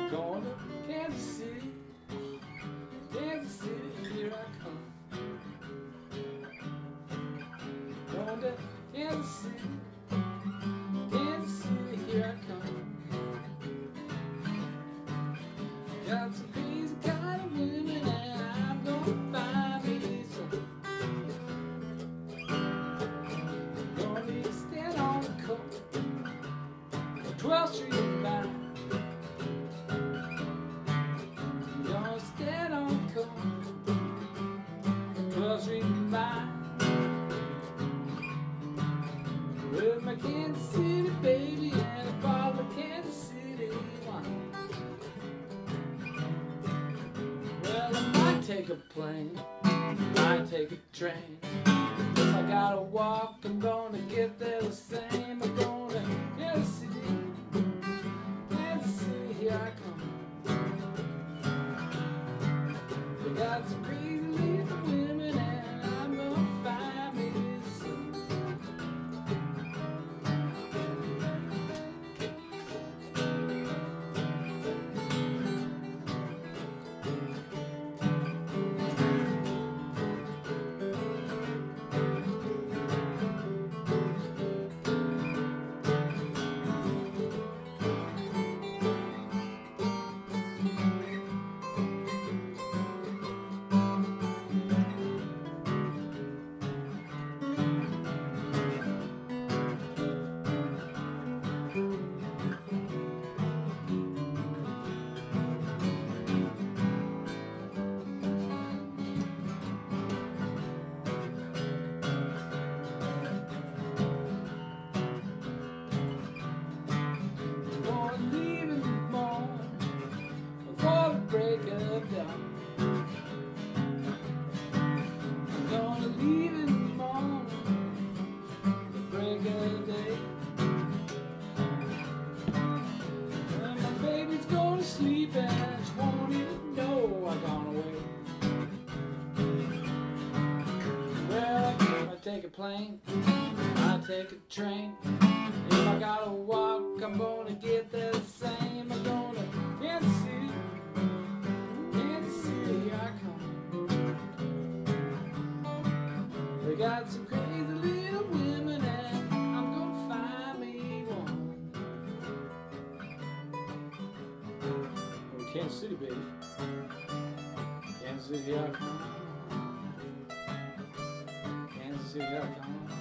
Going to Kansas City, Kansas City, here I come. Going to Kansas City, Kansas City, here I come. Got some crazy kind of women and I'm gonna find me some. Gonna need to stand on the corner, 12th Street and Vine. Gonna stand on the corner, 12th Street and Vine. With my Kansas City baby and a bottle of Kansas City wine. Well, I might take a plane, might take a train. If I gotta walk, I'm gonna get there the same. I'm gonna Kansas City, Kansas City, here I come. They got some crazy little women and I'm gonna find me some. Break of dawn. I'm gonna leave in the morning, the break of day. And my baby's gonna sleep and she won't even know I've gone away. Well, I'm gonna take a plane, I'll take a train. If I gotta walk, I'm gonna get there the same. I'm gonna Kansas City, Kansas City, here I come. They got some crazy little women and I'm gonna find me one. Oh, Kansas City, baby. Kansas City, here I come. Kansas City, here I come.